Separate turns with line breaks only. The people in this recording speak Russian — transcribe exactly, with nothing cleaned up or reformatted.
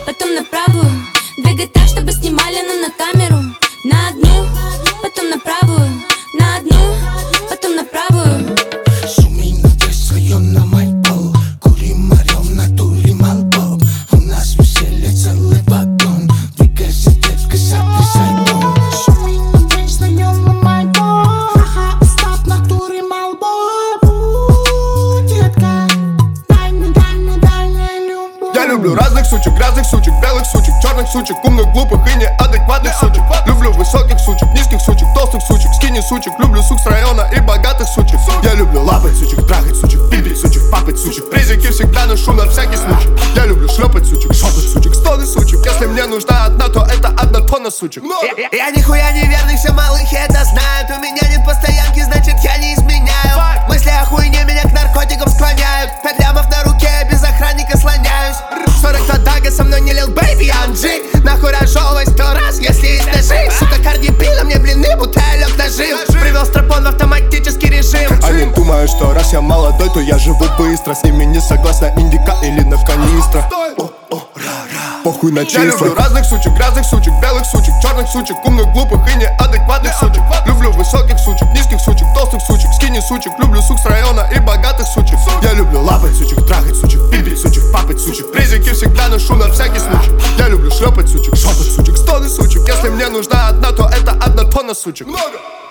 потом на правую. Двигай так, чтобы снимали, но на камеру. На одну, потом на правую. На одну, потом на правую.
Шумим на весь район на Майбол. Курим, орем, натурим албом. У нас веселье целый вагон. Двигайся, детка, сотрясай дом. Шумим на весь район на Майбол. Ха-ха, стоп, натурим албом. У, детка, дай мне, дай мне, дай мне любовь.
Я люблю разных сучек, грязных сучек, белых сучек, черных сучек, умных, глупых и неадекватных сучек. Люблю высоких сучек, низких сучек, толстых сучек, скини сучек. Люблю сук с района и богатых сучек. Я люблю лапать сучек, трахать сучек, пипить сучек, папать сучек. Призики всегда ношу на всякий случай. Я люблю шлепать сучек, шопать сучек, стоны сучек. Если мне нужна одна, то это одна тонна сучек.
Я, я нихуя не верный, все малых это знают. У меня нет постоянки, значит я не изменяю. Мысли о хуйне меня к наркотикам склоняют. Пять лямов на руке, я без охранника слоняюсь. Сорок два дага, со мной не лил бэйби Анджи. Нахуй разжевывай сто раз, если есть ножи. Сука, Карди пила мне блины, бутылек нажив. Привел стропон в автоматический режим.
Они думают, что раз я молодой, то я живу быстро. С ними не согласна индика или на канистра. Похуй на числа. Я люблю разных сучек, грязных сучек, белых сучек, черных сучек, умных, глупых и неадекватных сучек. Люблю высоких сучек, низких сучек, толстых сучек, скини сучек. Люблю сук с района и богатых сучек. Я люблю лапать сучек, трахать сучек, пипить сучек, папать сучек. Призики всегда ношу на всякий случай. Я люблю шлепать сучек, шопать сучек, стоны сучек. Если мне нужна одна, то это одна тонна сучек. Много!